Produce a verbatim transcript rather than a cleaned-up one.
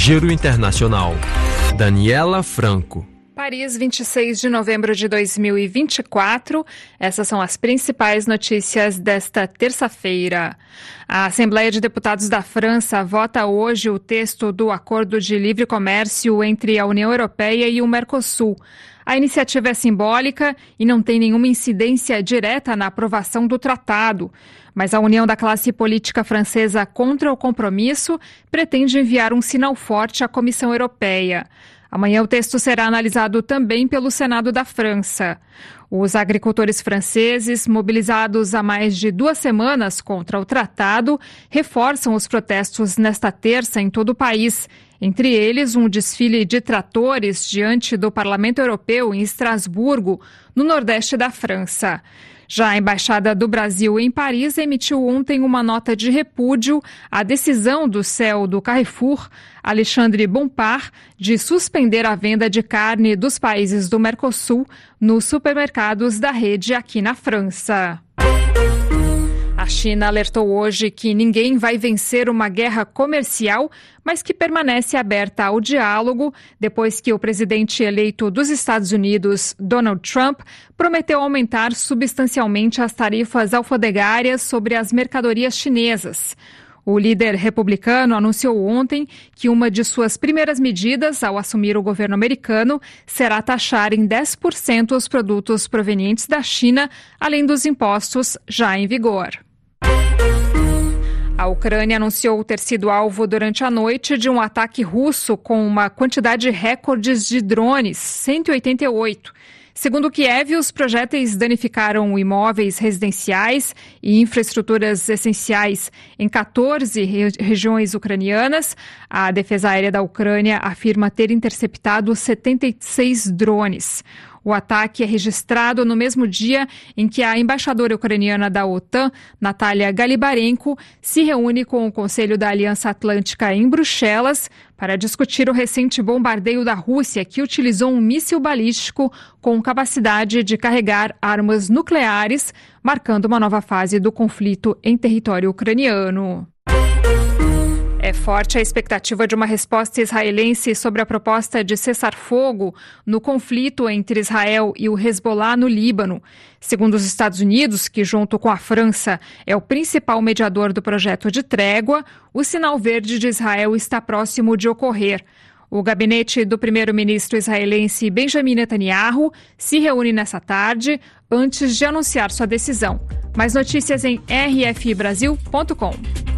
Giro Internacional. Daniela Franco. Paris, vinte e seis de novembro de dois mil e vinte e quatro. Essas são as principais notícias desta terça-feira. A Assembleia de Deputados da França vota hoje o texto do Acordo de Livre Comércio entre a União Europeia e o Mercosul. A iniciativa é simbólica e não tem nenhuma incidência direta na aprovação do tratado. Mas a união da classe política francesa contra o compromisso pretende enviar um sinal forte à Comissão Europeia. Amanhã o texto será analisado também pelo Senado da França. Os agricultores franceses, mobilizados há mais de duas semanas contra o tratado, reforçam os protestos nesta terça em todo o país. Entre eles, um desfile de tratores diante do Parlamento Europeu em Estrasburgo, no nordeste da França. Já a Embaixada do Brasil em Paris emitiu ontem uma nota de repúdio à decisão do C E O do Carrefour, Alexandre Bompard, de suspender a venda de carne dos países do Mercosul nos supermercados da rede aqui na França. A China alertou hoje que ninguém vai vencer uma guerra comercial, mas que permanece aberta ao diálogo depois que o presidente eleito dos Estados Unidos, Donald Trump, prometeu aumentar substancialmente as tarifas alfandegárias sobre as mercadorias chinesas. O líder republicano anunciou ontem que uma de suas primeiras medidas ao assumir o governo americano será taxar em dez por cento os produtos provenientes da China, além dos impostos já em vigor. A Ucrânia anunciou ter sido alvo durante a noite de um ataque russo com uma quantidade recorde de drones, cento e oitenta e oito. Segundo Kiev, os projéteis danificaram imóveis residenciais e infraestruturas essenciais em quatorze re- regiões ucranianas. A Defesa Aérea da Ucrânia afirma ter interceptado setenta e seis drones. O ataque é registrado no mesmo dia em que a embaixadora ucraniana da OTAN, Natalia Galibarenko, se reúne com o Conselho da Aliança Atlântica em Bruxelas para discutir o recente bombardeio da Rússia, que utilizou um míssil balístico com capacidade de carregar armas nucleares, marcando uma nova fase do conflito em território ucraniano. É forte a expectativa de uma resposta israelense sobre a proposta de cessar-fogo no conflito entre Israel e o Hezbollah no Líbano. Segundo os Estados Unidos, que junto com a França é o principal mediador do projeto de trégua, o sinal verde de Israel está próximo de ocorrer. O gabinete do primeiro-ministro israelense Benjamin Netanyahu se reúne nessa tarde antes de anunciar sua decisão. Mais notícias em r f brasil ponto com.